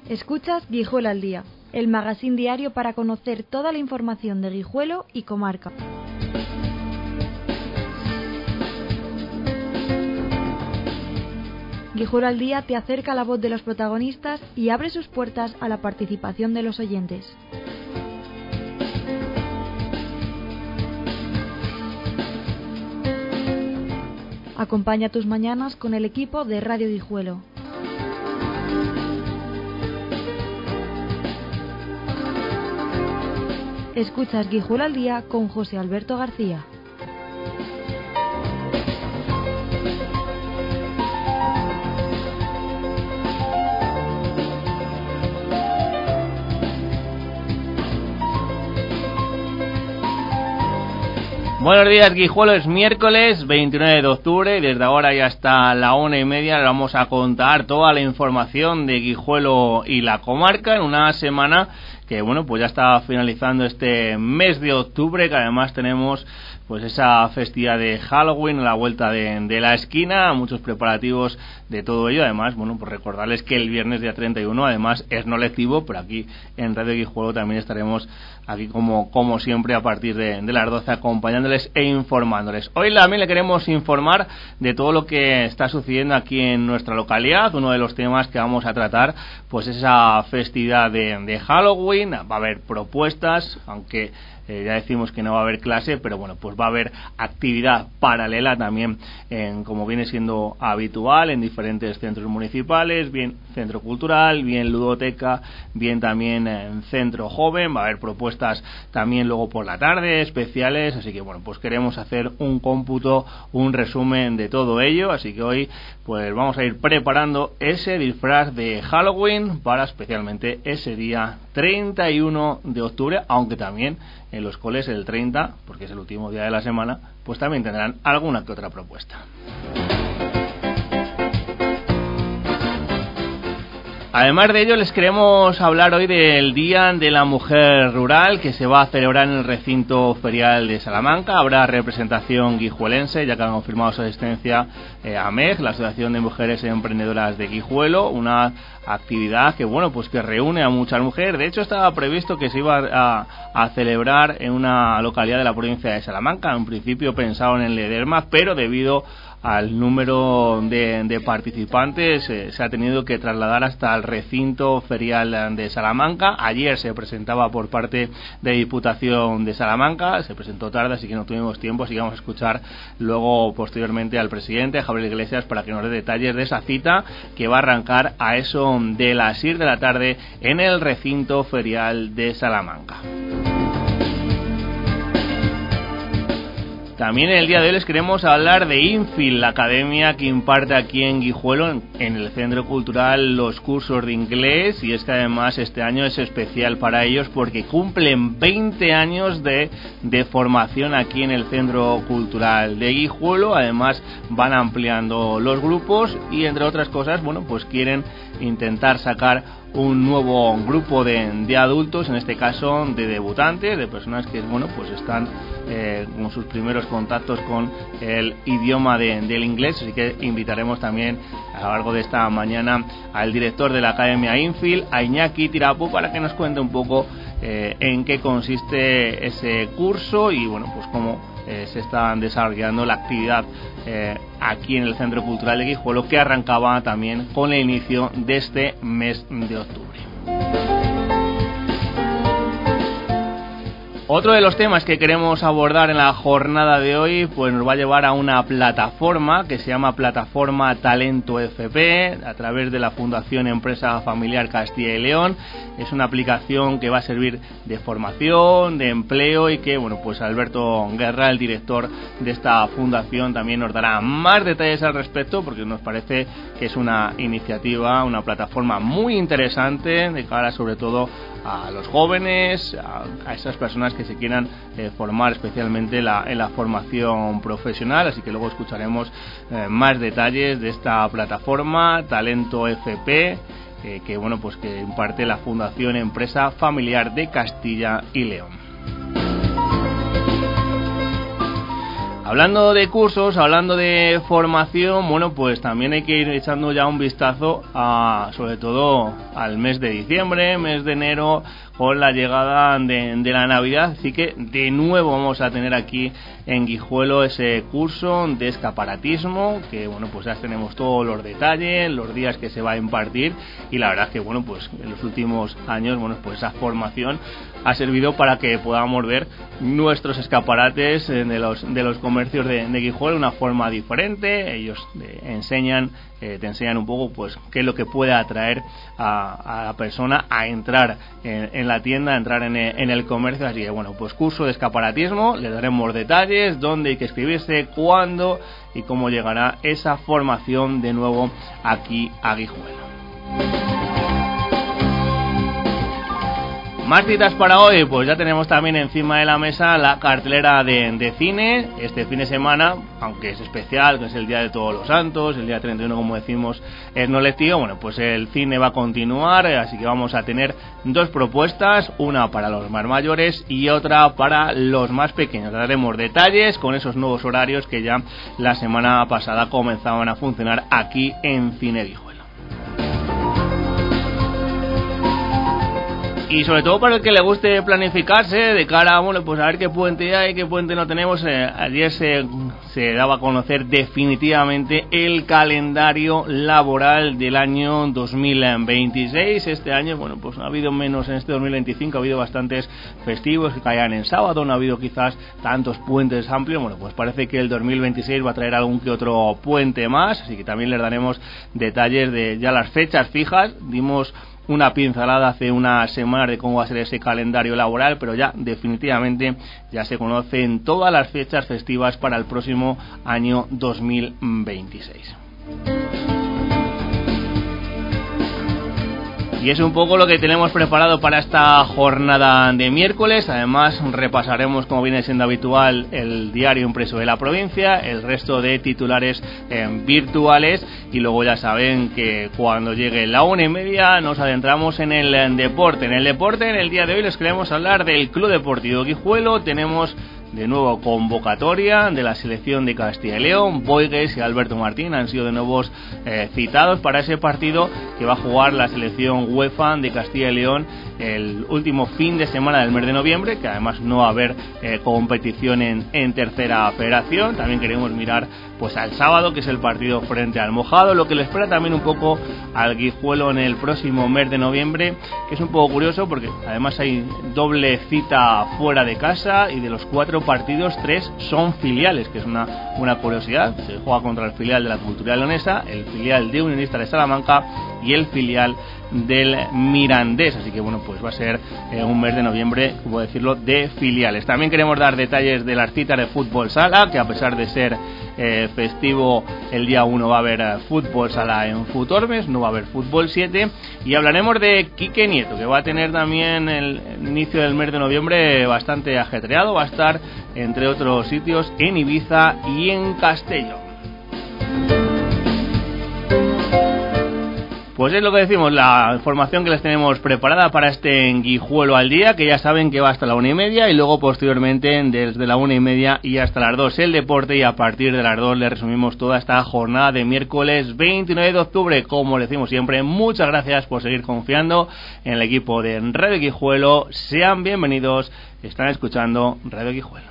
Escuchas Guijuelo al Día, el magazín diario para conocer toda la información de Guijuelo y comarca. Guijuelo al Día te acerca la voz de los protagonistas y abre sus puertas a la participación de los oyentes. Acompaña tus mañanas con el equipo de Radio Guijuelo. Escuchas Guijuelo al Día con José Alberto García. Buenos días, Guijuelo. Es miércoles 29 de octubre y desde ahora y hasta la 1:30 le vamos a contar toda la información de Guijuelo y la comarca en una semana que, bueno, pues ya está finalizando este mes de octubre, que además tenemos pues esa festividad de Halloween a la vuelta de la esquina, muchos preparativos de todo ello. Además, bueno, pues recordarles que el viernes día 31 además es no lectivo, pero aquí en Radio Guijuelo también estaremos aquí como siempre a partir de las 12 acompañándoles e informándoles. Hoy también le queremos informar de todo lo que está sucediendo aquí en nuestra localidad. Uno de los temas que vamos a tratar pues es esa festividad de Halloween. Va a haber propuestas, aunque ya decimos que no va a haber clase, pero bueno, pues va a haber actividad paralela también, como viene siendo habitual en diferentes centros municipales, bien centro cultural, bien ludoteca, bien también en centro joven. Va a haber propuestas también luego por la tarde, especiales, así que bueno, pues queremos hacer un cómputo, un resumen de todo ello, así que hoy pues vamos a ir preparando ese disfraz de Halloween para especialmente ese día 31 de octubre, aunque también en los coles el 30, porque es el último día de la semana, pues también tendrán alguna que otra propuesta. Además de ello, les queremos hablar hoy del Día de la Mujer Rural, que se va a celebrar en el recinto ferial de Salamanca. Habrá representación guijuelense, ya que han confirmado su asistencia AMEG, la Asociación de Mujeres Emprendedoras de Guijuelo, una actividad que, bueno, pues que reúne a muchas mujeres. De hecho, estaba previsto que se iba a celebrar en una localidad de la provincia de Salamanca. En principio pensaban en Ledesma, pero debido al número de participantes se ha tenido que trasladar hasta el recinto ferial de Salamanca. Ayer se presentaba por parte de Diputación de Salamanca, se presentó tarde, así que no tuvimos tiempo, así que vamos a escuchar luego posteriormente al presidente Javier Iglesias para que nos dé detalles de esa cita que va a arrancar a eso de las 6 de la tarde en el recinto ferial de Salamanca. También en el día de hoy les queremos hablar de Infil, la academia que imparte aquí en Guijuelo, en el Centro Cultural, los cursos de inglés, y es que además este año es especial para ellos porque cumplen 20 años de formación aquí en el Centro Cultural de Guijuelo. Además van ampliando los grupos y, entre otras cosas, bueno, pues quieren intentar sacar un nuevo grupo de adultos, en este caso de debutantes, de personas que, bueno, pues están con sus primeros contactos con el idioma del inglés. Así que invitaremos también a lo largo de esta mañana al director de la Academia Infil, a Iñaki Tirapu, para que nos cuente un poco en qué consiste ese curso y, bueno, pues cómo se está desarrollando la actividad aquí en el Centro Cultural de Guijuelo, que arrancaba también con el inicio de este mes de octubre. Otro de los temas que queremos abordar en la jornada de hoy pues nos va a llevar a una plataforma que se llama Plataforma Talento FP, a través de la Fundación Empresa Familiar Castilla y León. Es una aplicación que va a servir de formación, de empleo, y que, bueno, pues Alberto Guerra, el director de esta fundación, también nos dará más detalles al respecto, porque nos parece que es una iniciativa, una plataforma muy interesante de cara sobre todo a los jóvenes, a esas personas que se quieran formar especialmente en la formación profesional. Así que luego escucharemos más detalles de esta plataforma Talento FP, que bueno, pues que imparte la Fundación Empresa Familiar de Castilla y León. Hablando de cursos, hablando de formación, bueno, pues también hay que ir echando ya un vistazo sobre todo al mes de diciembre, mes de enero, con la llegada de la Navidad. Así que de nuevo vamos a tener aquí en Guijuelo ese curso de escaparatismo, que bueno, pues ya tenemos todos los detalles, los días que se va a impartir, y la verdad es que bueno, pues en los últimos años, bueno, pues esa formación ha servido para que podamos ver nuestros escaparates de los comercios de Guijuelo de una forma diferente. Ellos te enseñan un poco pues qué es lo que puede atraer a la persona a entrar en la tienda, a entrar en el comercio. Así que bueno, pues curso de escaparatismo, le daremos detalles, dónde hay que inscribirse, cuándo y cómo llegará esa formación de nuevo aquí a Guijuelo. Más citas para hoy, pues ya tenemos también encima de la mesa la cartelera de cine. Este fin de semana, aunque es especial, que es el Día de Todos los Santos, el día 31 como decimos es no lectivo, bueno, pues el cine va a continuar, así que vamos a tener dos propuestas, una para los más mayores y otra para los más pequeños. Daremos detalles con esos nuevos horarios que ya la semana pasada comenzaban a funcionar aquí en Cine Guijuelo. Y sobre todo para el que le guste planificarse de cara a, bueno, pues a ver qué puente hay, qué puente no tenemos. Ayer se daba a conocer definitivamente el calendario laboral del año 2026. Este año, bueno, pues ha habido menos en este 2025, ha habido bastantes festivos que caían en sábado, no ha habido quizás tantos puentes amplios. Bueno, pues parece que el 2026 va a traer algún que otro puente más, así que también les daremos detalles de ya las fechas fijas. Dimos una pincelada hace unas semanas de cómo va a ser ese calendario laboral, pero ya definitivamente ya se conocen todas las fechas festivas para el próximo año 2026. Y es un poco lo que tenemos preparado para esta jornada de miércoles. Además repasaremos, como viene siendo habitual, el diario impreso de la provincia, el resto de titulares virtuales, y luego ya saben que cuando llegue la 1:30 nos adentramos en el deporte. En el día de hoy les queremos hablar del Club Deportivo Guijuelo. Tenemos de nuevo convocatoria de la selección de Castilla y León. Boigues y Alberto Martín han sido de nuevos citados para ese partido que va a jugar la selección UEFA de Castilla y León el último fin de semana del mes de noviembre, que además no va a haber competición en tercera federación. También queremos mirar pues al sábado, que es el partido frente al Mojado, lo que le espera también un poco al Guijuelo en el próximo mes de noviembre, que es un poco curioso porque además hay doble cita fuera de casa, y de los 4 partidos 3 son filiales, que es una curiosidad. Se juega contra el filial de la Cultural Leonesa, el filial de Unionista de Salamanca y el filial del Mirandés, así que bueno, pues va a ser un mes de noviembre, como decirlo, de filiales. También queremos dar detalles de las citas de fútbol sala, que a pesar de ser festivo el día 1 va a haber fútbol sala en Futormes, no va a haber fútbol 7, y hablaremos de Quique Nieto, que va a tener también el inicio del mes de noviembre bastante ajetreado. Va a estar entre otros sitios en Ibiza y en Castellón. Pues es lo que decimos, la información que les tenemos preparada para este Guijuelo al día, que ya saben que va hasta la 1:30, y luego posteriormente desde la 1:30 y hasta las 2 el deporte, y a partir de las 2 les resumimos toda esta jornada de miércoles 29 de octubre. Como le decimos siempre, muchas gracias por seguir confiando en el equipo de Radio Guijuelo. Sean bienvenidos, están escuchando Radio Guijuelo.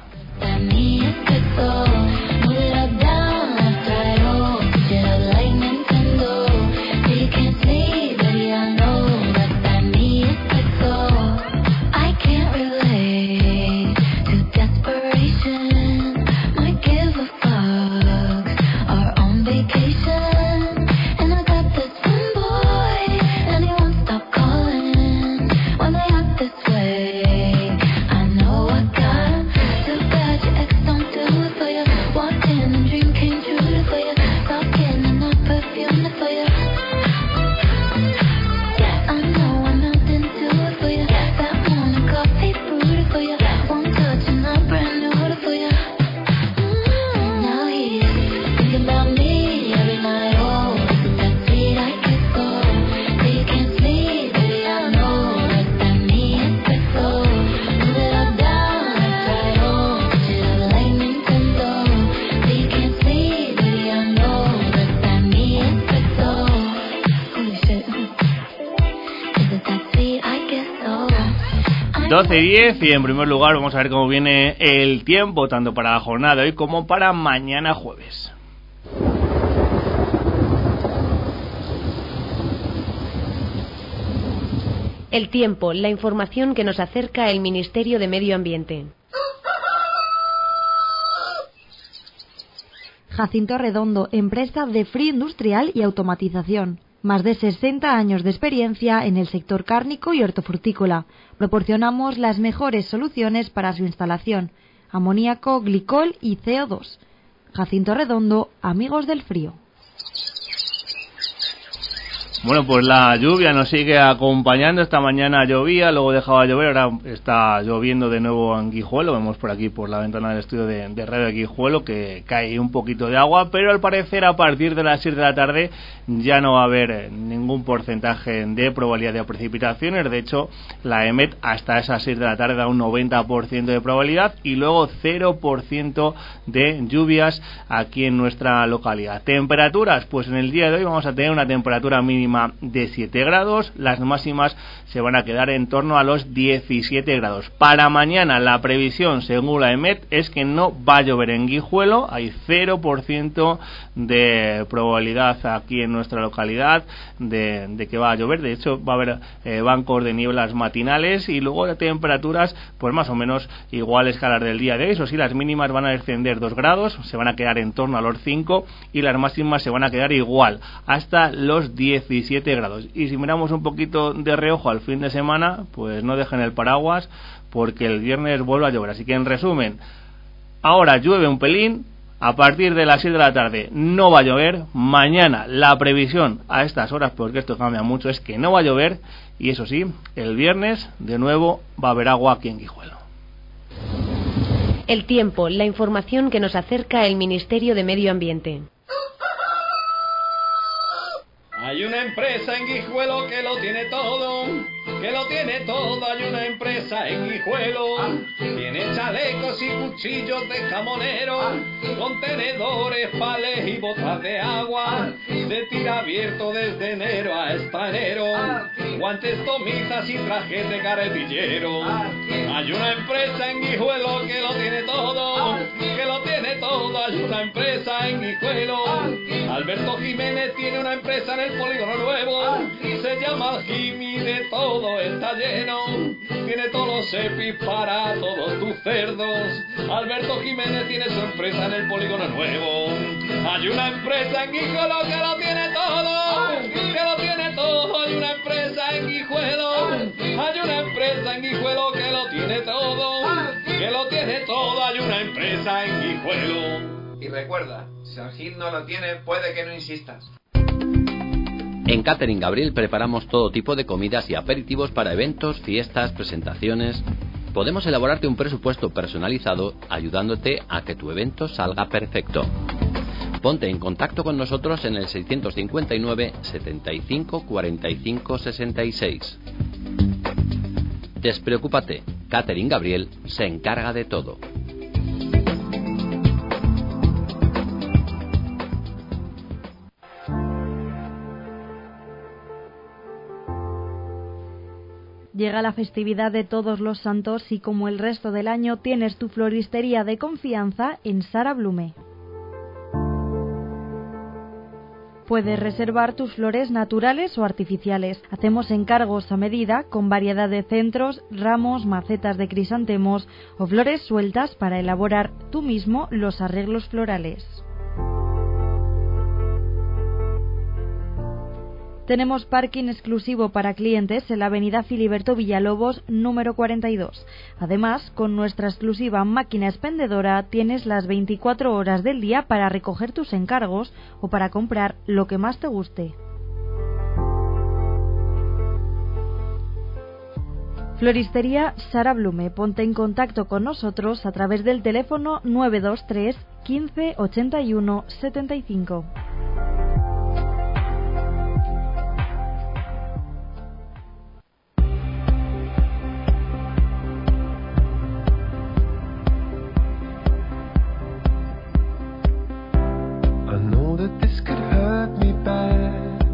12:10 y en primer lugar vamos a ver cómo viene el tiempo tanto para la jornada de hoy como para mañana jueves. El tiempo, la información que nos acerca el Ministerio de Medio Ambiente. Jacinto Redondo, empresa de frío industrial y automatización. Más de 60 años de experiencia en el sector cárnico y hortofrutícola. Proporcionamos las mejores soluciones para su instalación: amoníaco, glicol y CO2. Jacinto Redondo, amigos del frío. Bueno, pues la lluvia nos sigue acompañando. Esta mañana llovía, luego dejaba de llover, ahora está lloviendo de nuevo en Guijuelo. Vemos por aquí, por la ventana del estudio de radio de Guijuelo, que cae un poquito de agua, pero al parecer a partir de las 6 de la tarde ya no va a haber ningún porcentaje de probabilidad de precipitaciones. De hecho, la EMET hasta esas 6 de la tarde da un 90% de probabilidad y luego 0% de lluvias aquí en nuestra localidad. Temperaturas, pues en el día de hoy vamos a tener una temperatura mínima de 7 grados, las máximas se van a quedar en torno a los 17 grados. Para mañana la previsión, según la EMET, es que no va a llover en Guijuelo, hay 0% de probabilidad aquí en nuestra localidad de que va a llover. De hecho, va a haber bancos de nieblas matinales y luego de temperaturas pues más o menos iguales que a las del día de hoy. Eso sí, las mínimas van a descender 2 grados, se van a quedar en torno a los 5 y las máximas se van a quedar igual, hasta los 17 grados. Y si miramos un poquito de reojo al fin de semana, pues no dejen el paraguas porque el viernes vuelve a llover. Así que en resumen, ahora llueve un pelín, a partir de las 6 de la tarde no va a llover, mañana la previsión a estas horas, porque esto cambia mucho, es que no va a llover y eso sí, el viernes de nuevo va a haber agua aquí en Guijuelo. El tiempo, la información que nos acerca el Ministerio de Medio Ambiente. Hay una empresa en Guijuelo que lo tiene todo, hay una empresa en Guijuelo. Tiene chalecos y cuchillos de jamonero, contenedores, palés y botas de agua. Se tira abierto desde enero hasta enero, guantes, tomisas y trajes de carretillero. Hay una empresa en Guijuelo que lo tiene todo, hay una empresa en Guijuelo. Alberto Jiménez tiene una empresa en el Polígono Nuevo, se llama Jimmy, de todo está lleno, tiene todos los EPIs para todos tus cerdos. Alberto Jiménez tiene su empresa en el Polígono Nuevo. Hay una empresa en Guijuelo que lo tiene todo, hay una empresa en Guijuelo, hay una empresa en Guijuelo que lo tiene todo, hay una empresa en Guijuelo. Y recuerda, si el hit no lo tiene, puede que no insistas. En Catering Gabriel preparamos todo tipo de comidas y aperitivos para eventos, fiestas, presentaciones. Podemos elaborarte un presupuesto personalizado ayudándote a que tu evento salga perfecto. Ponte en contacto con nosotros en el 659 75 45 66. Despreocúpate, Catering Gabriel se encarga de todo. Llega la festividad de Todos los Santos y como el resto del año tienes tu floristería de confianza en Sara Blume. Puedes reservar tus flores naturales o artificiales. Hacemos encargos a medida con variedad de centros, ramos, macetas de crisantemos o flores sueltas para elaborar tú mismo los arreglos florales. Tenemos parking exclusivo para clientes en la avenida Filiberto Villalobos, número 42. Además, con nuestra exclusiva máquina expendedora tienes las 24 horas del día para recoger tus encargos o para comprar lo que más te guste. Floristería Sara Blume. Ponte en contacto con nosotros a través del teléfono 923 15 81 75.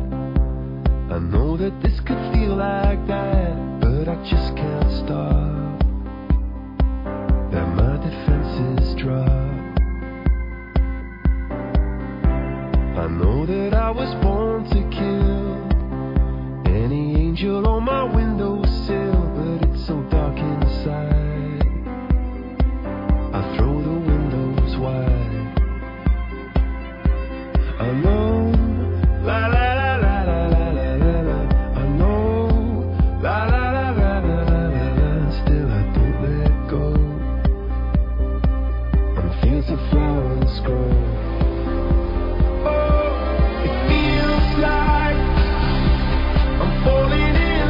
I know that this could feel like that, but I just can't stop. know that I was born to kill any angel on my windowsill, but it's so dark inside. I throw the windows wide, alone, la la la la la la la la la, alone, la la la la la la la la, still I don't let go. On fields of flowers grow. Oh, it feels like I'm falling in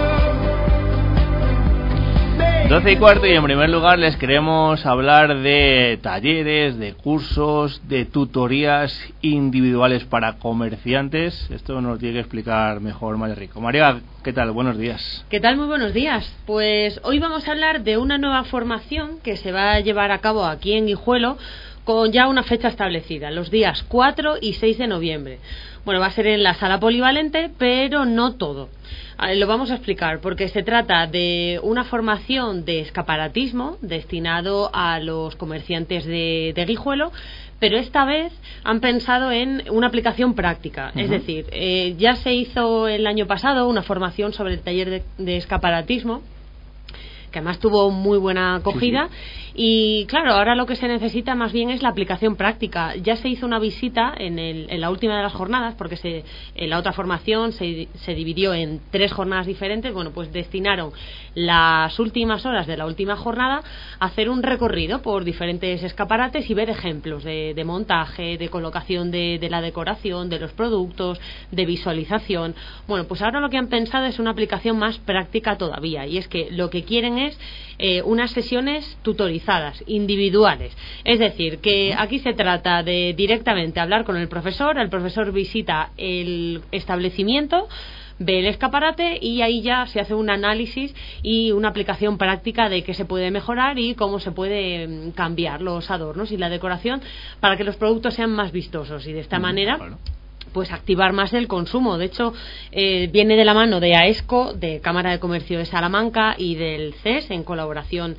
love. 12:15 y en primer lugar les queremos hablar de talleres, de cursos, de tutorías individuales para comerciantes. Esto nos tiene que explicar mejor María Rico. María, ¿qué tal? Buenos días. ¿Qué tal? Muy buenos días. Pues hoy vamos a hablar de una nueva formación que se va a llevar a cabo aquí en Guijuelo con ya una fecha establecida, los días 4 y 6 de noviembre. Bueno, va a ser en la sala polivalente, pero no todo. Lo vamos a explicar porque se trata de una formación de escaparatismo destinado a los comerciantes de Guijuelo, pero esta vez han pensado en una aplicación práctica. Es decir, ya se hizo el año pasado una formación sobre el taller de escaparatismo, que además tuvo muy buena acogida. Sí. Y claro, ahora lo que se necesita más bien es la aplicación práctica. Ya se hizo una visita en la última de las jornadas, porque en la otra formación se dividió en 3 jornadas diferentes. Bueno, pues destinaron las últimas horas de la última jornada a hacer un recorrido por diferentes escaparates y ver ejemplos de montaje, de colocación de la decoración, de los productos, de visualización. Bueno, pues ahora lo que han pensado es una aplicación más práctica todavía, y es que lo que quieren es unas sesiones tutorizadas, individuales. Es decir, que aquí se trata de directamente hablar con el profesor visita el establecimiento, ve el escaparate y ahí ya se hace un análisis y una aplicación práctica de qué se puede mejorar y cómo se puede cambiar los adornos y la decoración para que los productos sean más vistosos, y de esta manera pues activar más el consumo. De hecho, viene de la mano de AESCO, de Cámara de Comercio de Salamanca, y del CES, en colaboración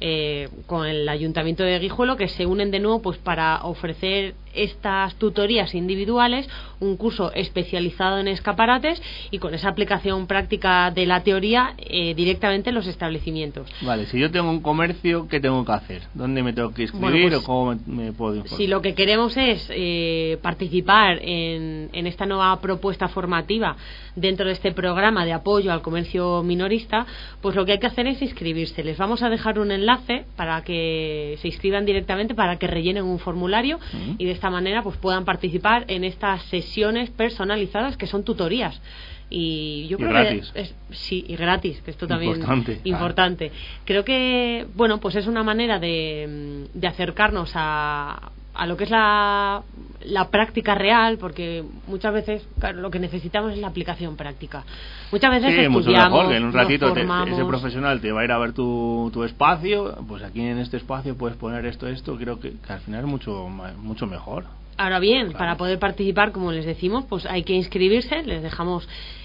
con el Ayuntamiento de Guijuelo, que se unen de nuevo pues para ofrecer estas tutorías individuales, un curso especializado en escaparates y con esa aplicación práctica de la teoría directamente en los establecimientos. Vale, si yo tengo un comercio, ¿qué tengo que hacer? ¿Dónde me tengo que inscribir? Bueno, pues, o cómo me puedo informar? Si lo que queremos es participar en esta nueva propuesta formativa dentro de este programa de apoyo al comercio minorista, pues lo que hay que hacer es inscribirse. Les vamos a dejar un enlace para que se inscriban directamente, para que rellenen un formulario y de esta manera pues puedan participar en estas sesiones personalizadas que son tutorías. Y yo creo gratis. Que sí, y gratis, que esto también importante. Importante. Creo que bueno, pues es una manera de acercarnos a lo que es la práctica real, porque muchas veces, claro, lo que necesitamos es la aplicación práctica. Muchas veces estudiamos, mucho mejor, que en un ratito ese profesional te va a ir a ver tu espacio, pues aquí en este espacio puedes poner esto, creo que al final es mucho mejor. Ahora bien, para poder participar, como les decimos, pues hay que inscribirse. Les dejamos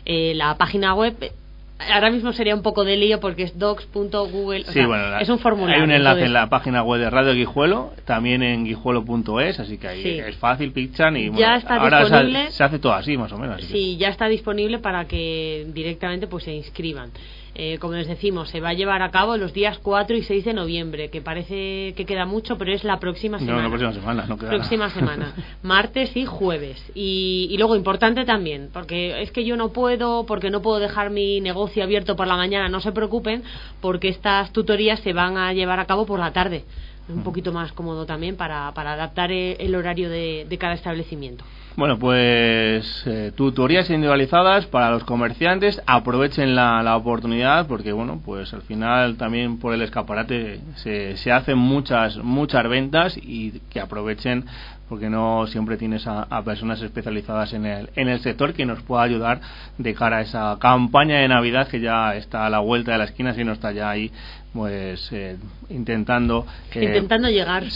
la página web. Ahora mismo sería un poco de lío porque es docs.google, es un formulario. Hay un enlace en la página web de Radio Guijuelo, también en guijuelo.es, así que ahí es fácil, pichan y ya está ahora disponible. Se hace todo así, más o menos. Sí, ya está disponible para que directamente pues se inscriban. Como les decimos, se va a llevar a cabo los días 4 y 6 de noviembre, que parece que queda mucho, pero es la próxima semana. No, la próxima semana, no queda próxima nada. semana, martes y jueves. Y luego, importante también, porque es que yo no puedo dejar mi negocio abierto por la mañana. No se preocupen, porque estas tutorías se van a llevar a cabo por la tarde. Un poquito más cómodo también para adaptar el horario de cada establecimiento. Bueno, pues tutorías individualizadas para los comerciantes. Aprovechen la oportunidad, porque bueno, pues al final también por el escaparate se hacen muchas ventas, y que aprovechen, porque no siempre tienes a personas especializadas en el sector que nos pueda ayudar de cara a esa campaña de Navidad que ya está a la vuelta de la esquina, si no está ya ahí, pues intentando llegar.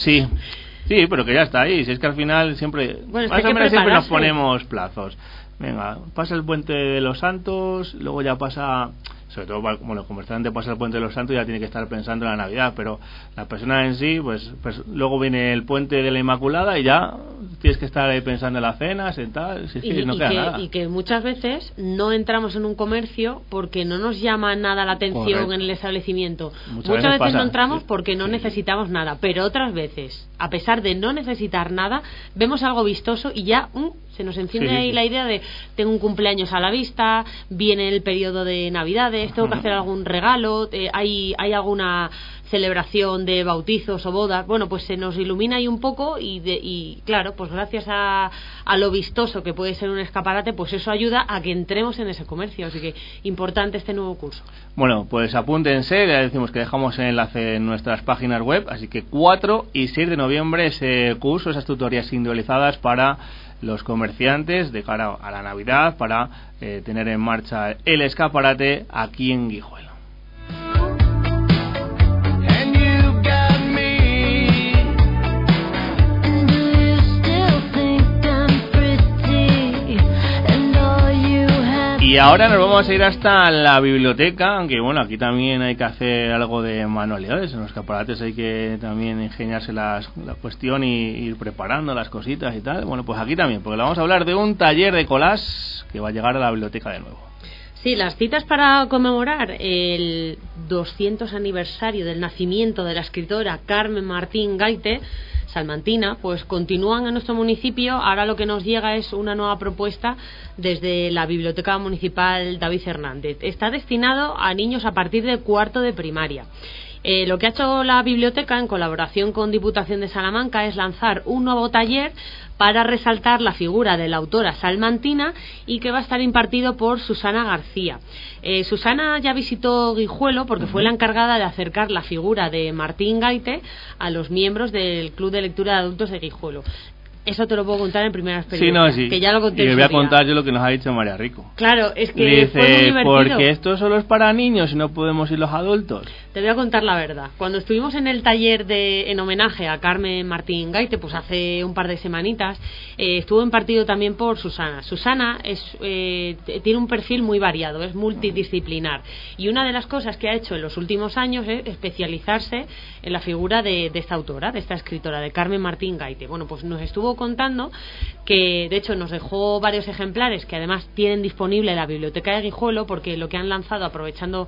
Sí, pero que ya está ahí. Si es que al final siempre, más o menos siempre nos ponemos plazos. Venga, pasa el puente de los Santos, luego ya pasa, sobre todo como los comerciantes, pasa el puente de los Santos y ya tiene que estar pensando en la Navidad, pero la persona en sí, pues luego viene el puente de la Inmaculada y ya tienes que estar ahí pensando en las cenas, en tal, no queda nada. Y que muchas veces no entramos en un comercio porque no nos llama nada la atención. Correcto. En el establecimiento. Muchas veces no entramos porque no necesitamos nada, pero otras veces, a pesar de no necesitar nada, vemos algo vistoso y ya se nos enciende ahí la idea de tengo un cumpleaños a la vista, viene el periodo de Navidades, tengo que hacer algún regalo, hay alguna celebración de bautizos o bodas. Bueno, pues se nos ilumina ahí un poco y claro, pues gracias a lo vistoso que puede ser un escaparate, pues eso ayuda a que entremos en ese comercio. Así que importante este nuevo curso. Bueno, pues apúntense, ya decimos que dejamos el enlace en nuestras páginas web, así que 4 y 6 de noviembre ese curso, esas tutorías individualizadas para los comerciantes de cara a la Navidad, para tener en marcha el escaparate aquí en Guijuelo. Y ahora nos vamos a ir hasta la biblioteca, aunque bueno, aquí también hay que hacer algo de manualidades. En los escaparates hay que también ingeniarse la cuestión y ir preparando las cositas y tal. Bueno, pues aquí también, porque le vamos a hablar de un taller de collage que va a llegar a la biblioteca de nuevo. Sí, las citas para conmemorar el 200 aniversario del nacimiento de la escritora Carmen Martín Gaite, salmantina, pues continúan en nuestro municipio. Ahora lo que nos llega es una nueva propuesta desde la Biblioteca Municipal David Hernández. Está destinado a niños a partir de cuarto de primaria. Lo que ha hecho la biblioteca en colaboración con Diputación de Salamanca es lanzar un nuevo taller para resaltar la figura de la autora salmantina y que va a estar impartido por Susana García. Susana ya visitó Guijuelo porque fue la encargada de acercar la figura de Martín Gaite a los miembros del Club de Lectura de Adultos de Guijuelo. Eso te lo puedo contar en primera experiencia. Sí. Que ya lo conté. Y le voy a contar yo lo que nos ha dicho María Rico. Claro, es que dice, fue muy divertido. porque esto solo es para niños y no podemos ir los adultos. Te voy a contar la verdad. Cuando estuvimos en el taller en homenaje a Carmen Martín Gaite, pues hace un par de semanitas, estuvo impartido también por Susana. Susana tiene un perfil muy variado, es multidisciplinar. Y una de las cosas que ha hecho en los últimos años es especializarse en la figura de esta autora, de esta escritora, de Carmen Martín Gaite. Bueno, pues nos estuvo contando que, de hecho, nos dejó varios ejemplares que además tienen disponible en la biblioteca de Guijuelo, porque lo que han lanzado, aprovechando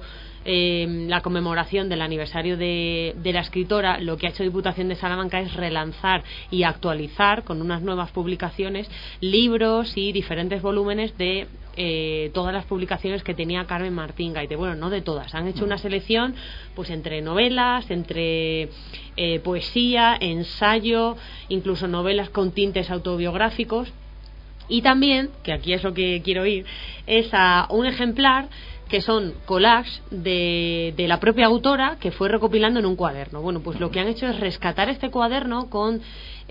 la conmemoración del aniversario de la escritora, lo que ha hecho Diputación de Salamanca es relanzar y actualizar con unas nuevas publicaciones libros y diferentes volúmenes de todas las publicaciones que tenía Carmen Martín Gaite. Bueno, no de todas, han hecho una selección pues entre novelas, entre poesía, ensayo, incluso novelas con tintes autobiográficos. Y también, que aquí es lo que quiero ir, es a un ejemplar que son collages de la propia autora que fue recopilando en un cuaderno. Bueno, pues lo que han hecho es rescatar este cuaderno con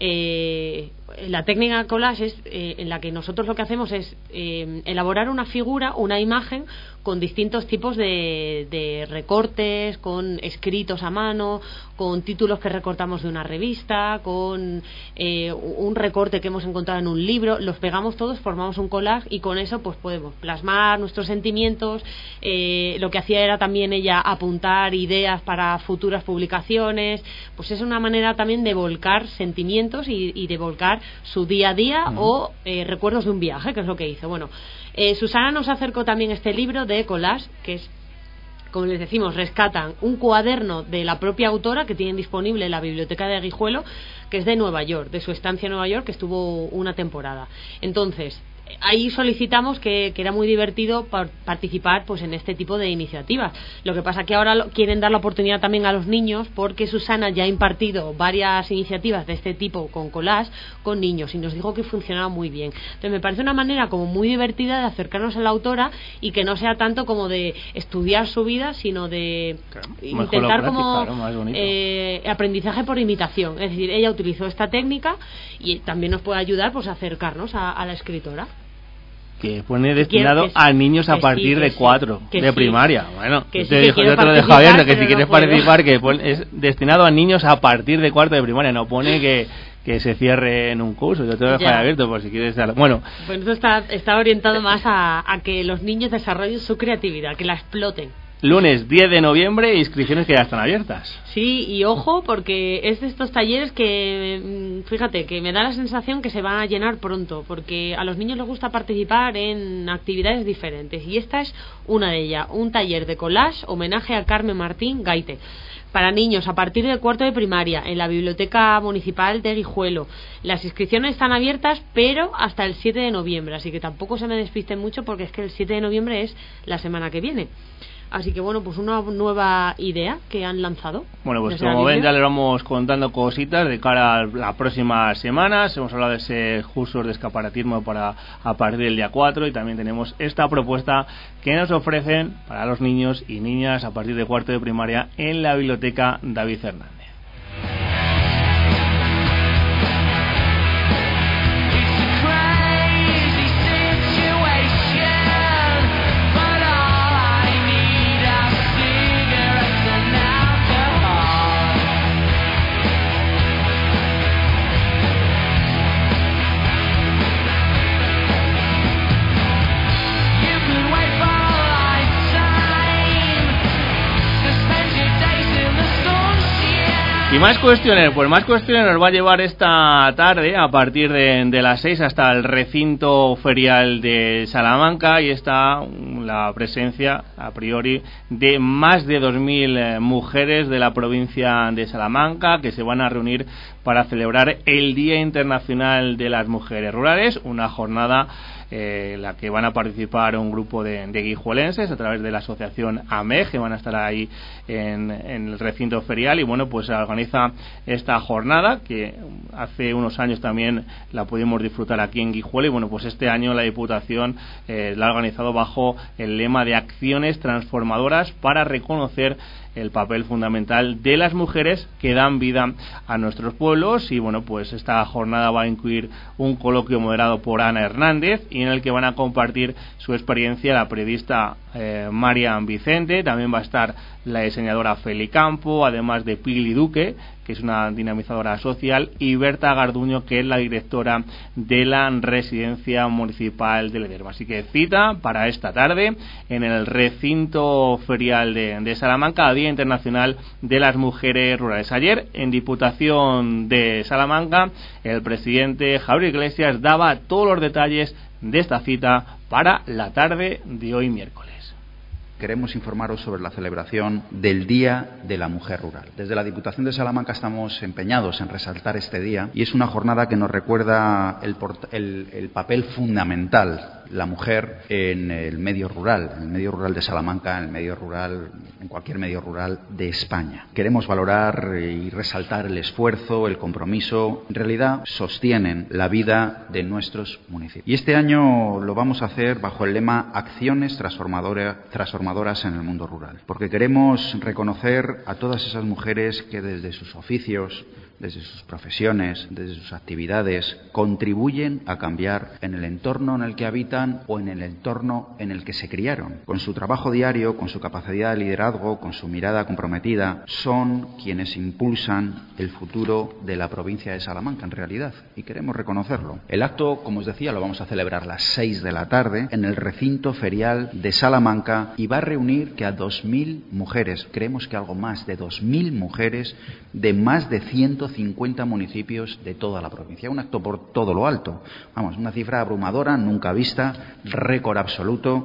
la técnica collage en la que nosotros lo que hacemos es elaborar una figura, una imagen con distintos tipos de recortes, con escritos a mano, con títulos que recortamos de una revista, con un recorte que hemos encontrado en un libro. Los pegamos todos, formamos un collage y con eso pues podemos plasmar nuestros sentimientos. Lo que hacía era también ella apuntar ideas para futuras publicaciones. Pues es una manera también de volcar sentimientos y de volcar su día a día o recuerdos de un viaje, que es lo que hizo. Bueno, Susana nos acercó también este libro de collage, que es, como les decimos, rescatan un cuaderno de la propia autora que tienen disponible en la biblioteca de Guijuelo, que es de Nueva York, de su estancia en Nueva York, que estuvo una temporada. Entonces, ahí solicitamos que era muy divertido participar pues en este tipo de iniciativas. Lo que pasa que ahora quieren dar la oportunidad también a los niños, porque Susana ya ha impartido varias iniciativas de este tipo con collage con niños y nos dijo que funcionaba muy bien. Entonces me parece una manera como muy divertida de acercarnos a la autora y que no sea tanto como de estudiar su vida, sino de intentar como aprendizaje por imitación. Es decir, ella utilizó esta técnica y también nos puede ayudar pues a acercarnos a la escritora. Que pone destinado a niños a partir de 4 de primaria. Bueno, que yo te lo dejo abierto, que si quieres participar, que es destinado a niños a partir de 4 de primaria. No pone que se cierre en un curso. Yo te lo dejo abierto por si quieres. Bueno, pues eso está orientado más a que los niños desarrollen su creatividad, que la exploten. Lunes 10 de noviembre, inscripciones que ya están abiertas. Sí, y ojo, porque es de estos talleres que, fíjate, que me da la sensación que se van a llenar pronto, porque a los niños les gusta participar en actividades diferentes, y esta es una de ellas, un taller de collage, homenaje a Carmen Martín Gaite, para niños a partir de cuarto de primaria, en la Biblioteca Municipal de Guijuelo. Las inscripciones están abiertas, pero hasta el 7 de noviembre, así que tampoco se me despisten mucho, porque es que el 7 de noviembre es la semana que viene. Así que bueno, pues una nueva idea que han lanzado. Bueno, pues como ven, ya les vamos contando cositas de cara a las próximas semanas. Hemos hablado de ese curso de escaparatismo para a partir del día 4, y también tenemos esta propuesta que nos ofrecen para los niños y niñas a partir de cuarto de primaria en la Biblioteca David Hernández. Y más cuestiones, pues más cuestiones nos va a llevar esta tarde a partir de las 6 hasta el recinto ferial de Salamanca, y está la presencia a priori de más de 2.000 mujeres de la provincia de Salamanca que se van a reunir para celebrar el Día Internacional de las Mujeres Rurales, una jornada la que van a participar un grupo de guijuelenses a través de la asociación AMEG, que van a estar ahí en el recinto ferial. Y bueno, pues se organiza esta jornada que hace unos años también la pudimos disfrutar aquí en Guijuelo, y bueno, pues este año la Diputación la ha organizado bajo el lema de acciones transformadoras para reconocer el papel fundamental de las mujeres que dan vida a nuestros pueblos. Y bueno, pues esta jornada va a incluir un coloquio moderado por Ana Hernández, y en el que van a compartir su experiencia la periodista Marian Vicente. También va a estar la diseñadora Feli Campo, además de Pili Duque, que es una dinamizadora social, y Berta Garduño, que es la directora de la Residencia Municipal de Ledesma. Así que cita para esta tarde en el recinto ferial de Salamanca, Día Internacional de las Mujeres Rurales. Ayer, en Diputación de Salamanca, el presidente Javier Iglesias daba todos los detalles de esta cita para la tarde de hoy miércoles. Queremos informaros sobre la celebración del Día de la Mujer Rural. Desde la Diputación de Salamanca estamos empeñados en resaltar este día, y es una jornada que nos recuerda el papel fundamental la mujer en el medio rural de Salamanca, en cualquier medio rural de España. Queremos valorar y resaltar el esfuerzo, el compromiso, en realidad sostienen la vida de nuestros municipios. Y este año lo vamos a hacer bajo el lema Acciones transformadoras en el mundo rural, porque queremos reconocer a todas esas mujeres que desde sus oficios, desde sus profesiones, desde sus actividades, contribuyen a cambiar en el entorno en el que habitan o en el entorno en el que se criaron. Con su trabajo diario, con su capacidad de liderazgo, con su mirada comprometida, son quienes impulsan el futuro de la provincia de Salamanca, en realidad, y queremos reconocerlo. El acto, como os decía, lo vamos a celebrar a las 6 de la tarde en el recinto ferial de Salamanca, y va a reunir que a 2.000 mujeres, creemos que algo más de 2.000 mujeres de más de 150 municipios de toda la provincia. Un acto por todo lo alto. Vamos, una cifra abrumadora, nunca vista, récord absoluto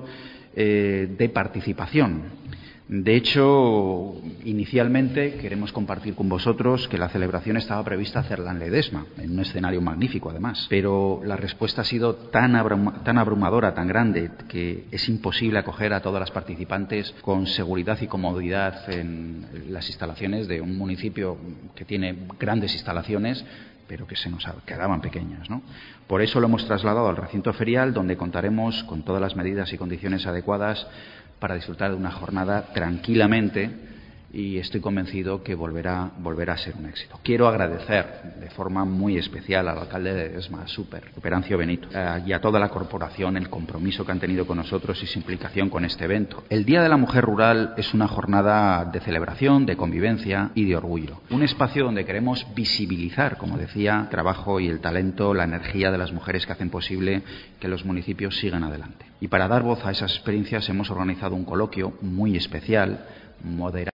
de participación. De hecho, inicialmente queremos compartir con vosotros que la celebración estaba prevista hacerla en Ledesma, en un escenario magnífico además, pero la respuesta ha sido tan abrumadora, tan grande, que es imposible acoger a todas las participantes con seguridad y comodidad en las instalaciones de un municipio que tiene grandes instalaciones, pero que se nos quedaban pequeñas, ¿no? Por eso lo hemos trasladado al recinto ferial, donde contaremos con todas las medidas y condiciones adecuadas para disfrutar de una jornada tranquilamente y estoy convencido que volverá a ser un éxito. Quiero agradecer de forma muy especial al alcalde de Esma, Perancio Benito, y a toda la corporación el compromiso que han tenido con nosotros y su implicación con este evento. El Día de la Mujer Rural es una jornada de celebración, de convivencia y de orgullo. Un espacio donde queremos visibilizar, como decía, el trabajo y el talento, la energía de las mujeres que hacen posible que los municipios sigan adelante. Y para dar voz a esas experiencias hemos organizado un coloquio muy especial, moderado.